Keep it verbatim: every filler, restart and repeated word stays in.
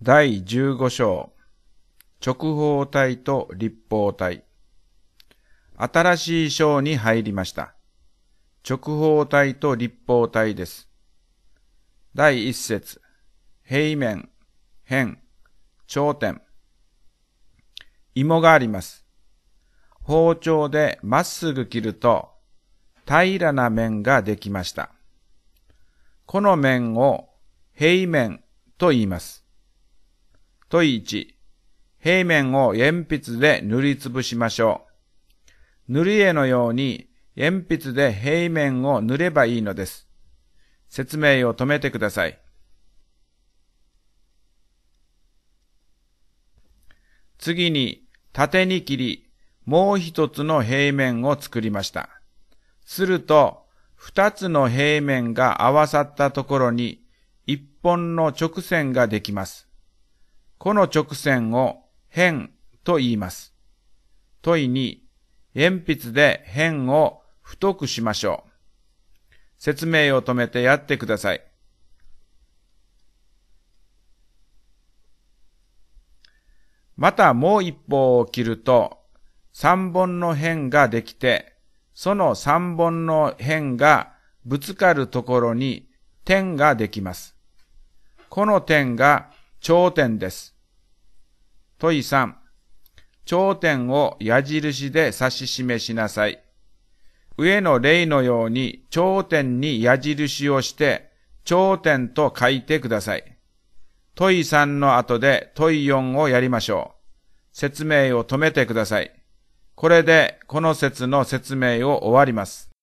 だいじゅうご章、直方体と立方体。新しい章に入りました。直方体と立方体です。だいいち節、平面、辺、頂点。芋があります。包丁でまっすぐ切ると平らな面ができました。この面を平面と言います。問いいち、平面を鉛筆で塗りつぶしましょう。塗り絵のように鉛筆で平面を塗ればいいのです。説明を止めてください。次に縦に切り、もう一つの平面を作りました。すると、二つの平面が合わさったところに一本の直線ができます。この直線を辺と言います。問いに、鉛筆で辺を太くしましょう。説明を止めてやってください。またもう一方を切ると、三本の辺ができて、その三本の辺がぶつかるところに点ができます。この点が頂点です。問いさん、頂点を矢印で指し示しなさい。上の例のように頂点に矢印をして頂点と書いてください。問いさんの後で問いよんをやりましょう。説明を止めてください。これでこの節の説明を終わります。